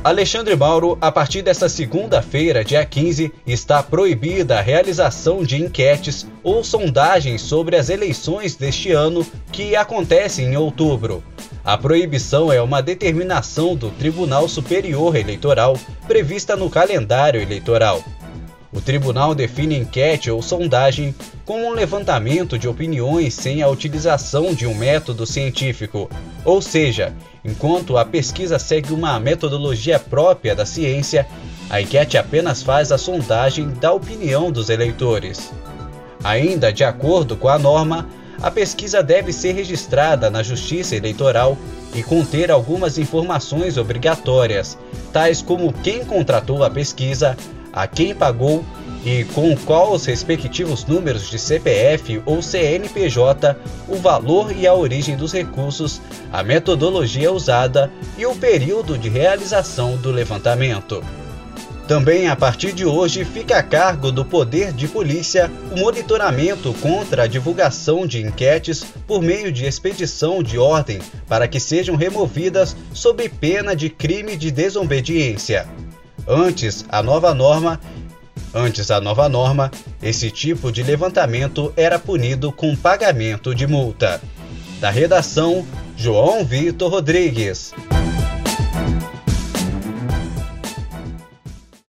Alexandre Mauro, a partir desta segunda-feira, dia 15, está proibida a realização de enquetes ou sondagens sobre as eleições deste ano, que acontecem em outubro. A proibição é uma determinação do Tribunal Superior Eleitoral, prevista no calendário eleitoral. O tribunal define enquete ou sondagem como um levantamento de opiniões sem a utilização de um método científico, ou seja, enquanto a pesquisa segue uma metodologia própria da ciência, a enquete apenas faz a sondagem da opinião dos eleitores. Ainda de acordo com a norma, a pesquisa deve ser registrada na Justiça Eleitoral e conter algumas informações obrigatórias, tais como quem contratou a pesquisa, a quem pagou e com qual os respectivos números de CPF ou CNPJ, o valor e a origem dos recursos, a metodologia usada e o período de realização do levantamento. Também a partir de hoje fica a cargo do Poder de Polícia o monitoramento contra a divulgação de enquetes por meio de expedição de ordem para que sejam removidas sob pena de crime de desobediência. Antes a nova norma, esse tipo de levantamento era punido com pagamento de multa. Da redação, João Vitor Rodrigues.